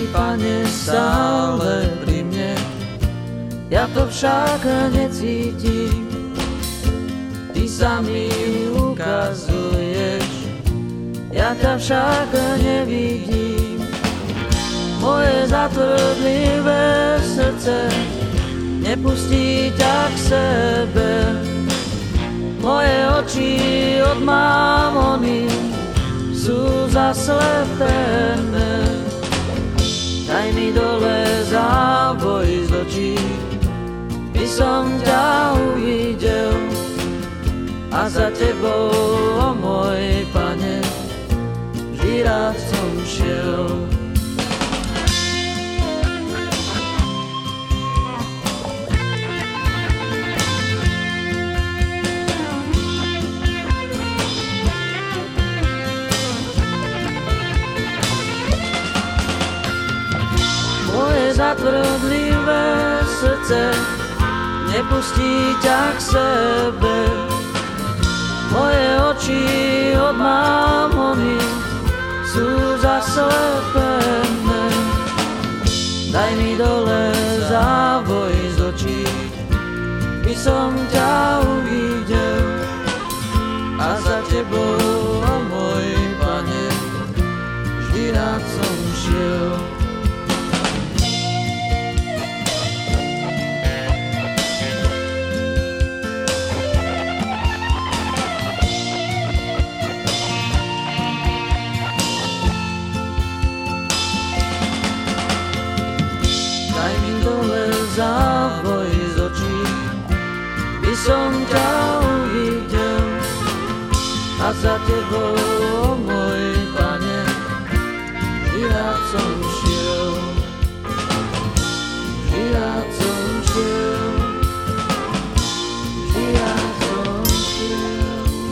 Pane, stále pri mne, ja to však necítim. Ty sa mi ukazuješ, ja ťa však nevidím. Moje zatvrdlivé srdce nepustí ťa k sebe. Moje oči od mámony sú zaslepené. Daj mi dole závoj z očí, by som ťa uvidel. A za tebou, o môj Pane, vždy rád som šiel. Moje zatvrdlivé srdce nepustí ťa k sebe. Moje oči od mámony sú zaslepené. Daj mi dole závoj z očí, by som ťa uvidel. A za tebou, o môj Pane, vždy rád som šiel. Závoj z očí, by som ťa uvidel. A za tebou, o môj Pane, vždy rád som šiel. Vždy rád som šiel. Vždy rád som šiel.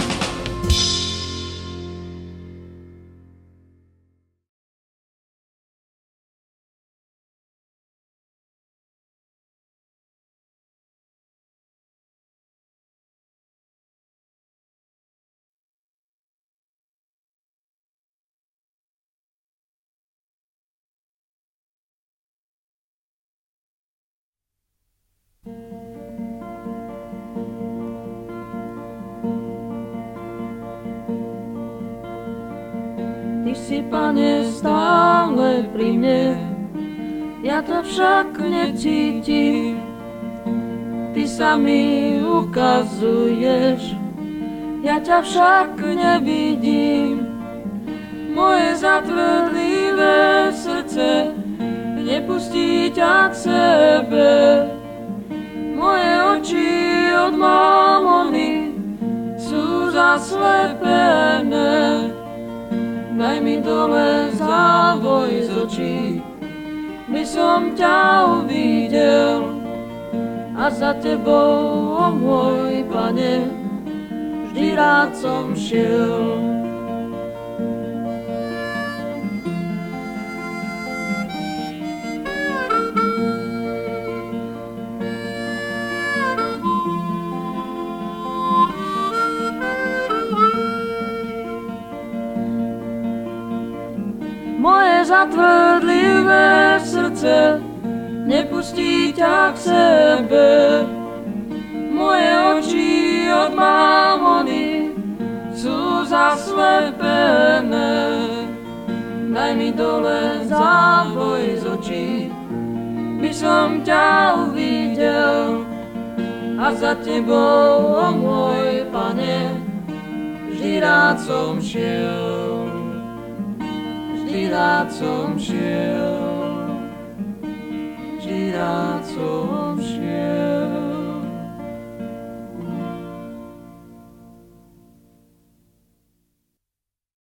Ty si, Pane, stále pri mne, ja to však necítim. Ty sa mi ukazuješ, ja ťa však nevidím. Moje zatvrdlivé srdce nepustí ťa k sebe. Moje oči od mámony sú zaslepené. Daj mi dole závoj z očí, by som ťa uvidel. A za tebou, o môj Pane, vždy rád som šiel. Moje zatvrdlivé srdce nepustí ťa k sebe. Moje oči od mámony sú zaslepené. Daj mi dole závoj z očí, by som ťa uvidel. A za tebou, o môj Pane, vždy rád som šiel. Vždy rád som šiel.